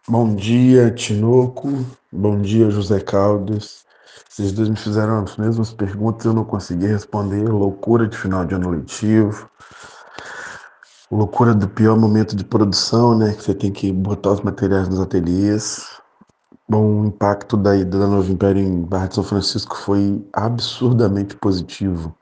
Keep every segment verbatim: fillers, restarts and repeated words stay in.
Bom dia, Tinoco. Bom dia, José Caldas. Vocês dois me fizeram as mesmas perguntas, eu não consegui responder. Loucura de final de ano letivo. Loucura do pior momento de produção, né? Que você tem que botar os materiais nos ateliês. Bom, o impacto da ida da Novo Império em Barra de São Francisco foi absurdamente positivo.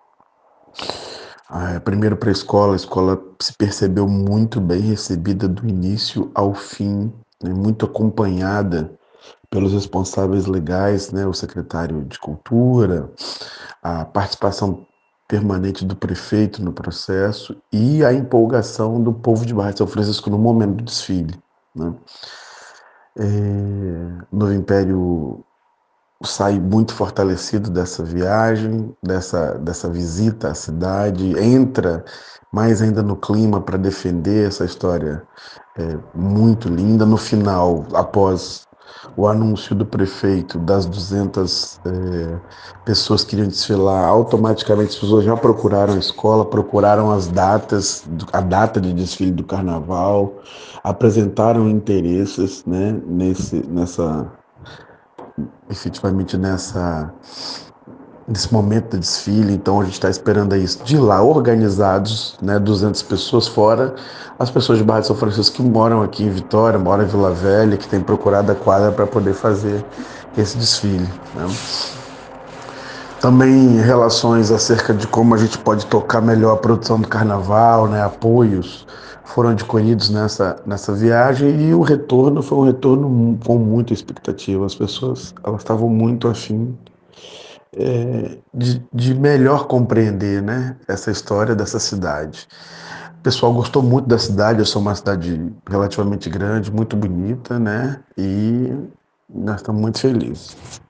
Ah, primeiro para a escola, a escola se percebeu muito bem recebida do início ao fim, né? Muito acompanhada pelos responsáveis legais, né, o secretário de Cultura, a participação permanente do prefeito no processo e a empolgação do povo de Barra de São Francisco no momento do desfile. Né? É, o Novo Império sai muito fortalecido dessa viagem, dessa, dessa visita à cidade, entra mais ainda no clima para defender essa história é, muito linda. No final, após o anúncio do prefeito das duzentas é, pessoas que iriam desfilar, automaticamente as pessoas já procuraram a escola, procuraram as datas, a data de desfile do carnaval, apresentaram interesses, né, nesse, nessa, efetivamente nessa, nesse momento do desfile. Então a gente está esperando isso de lá, organizados, né, duzentas pessoas, fora as pessoas de Barra de São Francisco que moram aqui em Vitória, moram em Vila Velha, que têm procurado a quadra para poder fazer esse desfile. Né? Também relações acerca de como a gente pode tocar melhor a produção do carnaval, né, apoios foram adquiridos nessa, nessa viagem, e o retorno foi um retorno com muita expectativa. As pessoas elas estavam muito afim é, de, de melhor compreender, né, essa história dessa cidade. O pessoal gostou muito da cidade. Eu sou uma cidade relativamente grande, muito bonita, né? E nós estamos muito felizes.